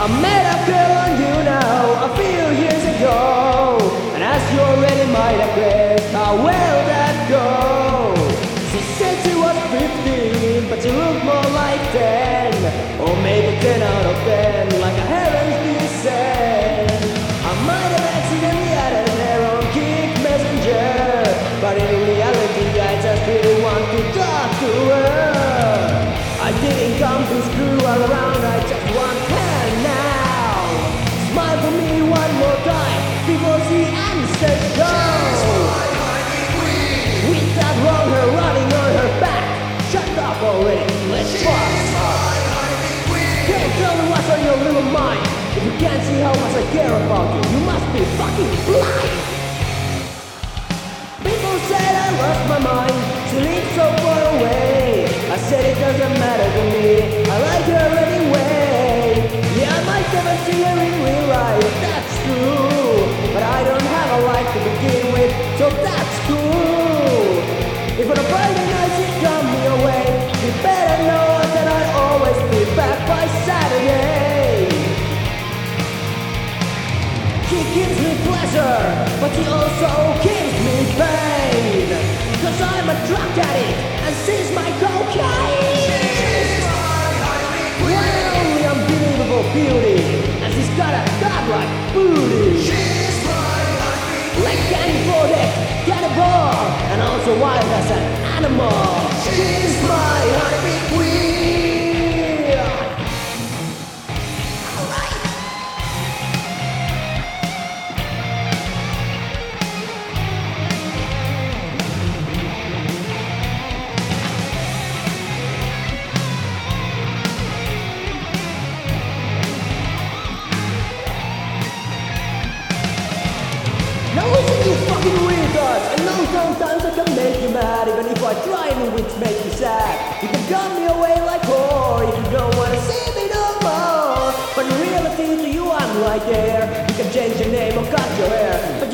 I met a girl on you now a few years ago, and as you already might have guessed, how well that goes. She said she was 15, but she looked more like 10, or maybe 10 out of 10, like a heaven's descent. I might have accidentally added her on Kick Messenger, but in reality I just really want to talk to her. I didn't come to screw her around, I just want her now. Smile for me one more time before she answers go. Without wrong, her running on her back. Shut up already, let's fuck. Don't tell me what's on your little mind. If you can't see how much I care about you, you must be fucking blind. People said I lost my mind, she lives so far away. I said it doesn't matter to me, I like her anyway. Yeah, I might never see her in real life, that's true, but I don't have a life to begin with, so that's cool. If on a Friday night she come me away, you better know that I'll always be back by Saturday. She gives me pleasure, but she also gives me pain, 'cause I'm a drug addict and she's my cocaine. What an only unbelievable beauty, and she's got a godlike booty. Like Candy Bodek, Cannibal, and also wild as an animal. She's my heartbeat queen. Alright. Now listen, you fucking weirdos! I know sometimes I can make you mad, even if I try and which make you sad. You can gun me away like whore if you don't wanna see me no more. But in reality to you I'm right there. You can change your name or cut your hair,